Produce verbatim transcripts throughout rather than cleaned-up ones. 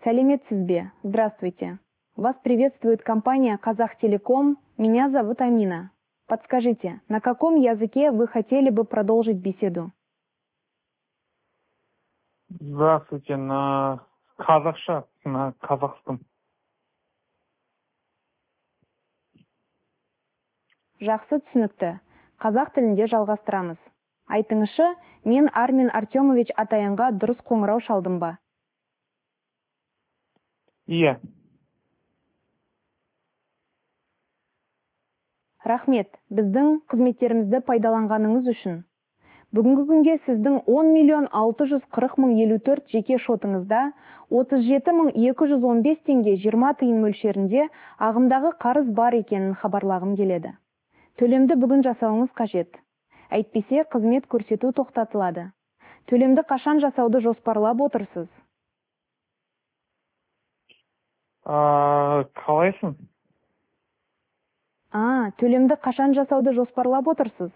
Сәлеметсіз бе? Здравствуйте. Вас приветствует компания Казахтелеком. Меня зовут Амина. Подскажите, на каком языке вы хотели бы продолжить беседу? Здравствуйте, на қазақша, на казахском. Жақсы, түсінікті. Қазақ тілінде жалғастырамыз. Айтыңызшы, мен Армин Артемович Атаянға дұрыс қоңырау шалдым ба? Иә. Рахмет, біздің қызметтерімізді пайдаланғаныңыз үшін. Бүгінгі күнге сіздің он миллион алты жүз қырық мың елу төрт жеке шотыңызда отыз жеті мың екі жүз он бес теңге жиырма тиын мөлшерінде ағымдағы қарыз бар екенін хабарлағым келеді. Төлемді бүгін жасауыңыз қажет. Әйтпесе қызмет көрсету тоқтатылады. Төлемді қашан жасауды жоспарлап отырсыз? А, қалайсың? А, төлемді қашан жасауды жоспарлап отырсыз?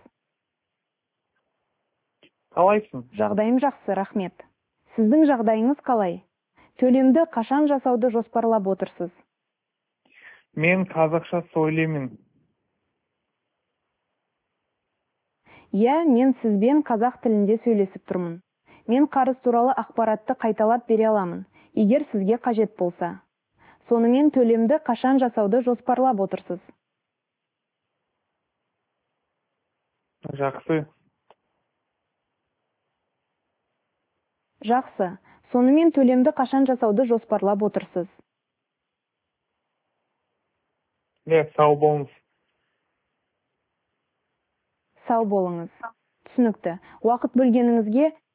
Қалайсың? Жағдайым жақсы, рахмет. Сіздің жағдайыңыз қалай? Төлемді қашан жасауды жоспарлап отырсыз? Мен қазақша сөйлеймін. Иә, мен сізбен қазақ тілінде сөйлесіп тұрмын. Мен қарыз туралы ақпаратты қайталап бере аламын, егер сізге қажет болса. Сонымен төлемді қашан жасауды жоспарлап отырсыз? Жақсы. Жақсы. Сонымен төлемді қашан жасауды жоспарлап отырсыз? Иә, сау болыңыз. Сау болыңыз. Түсінікті. Уақыт бөлгеніңізге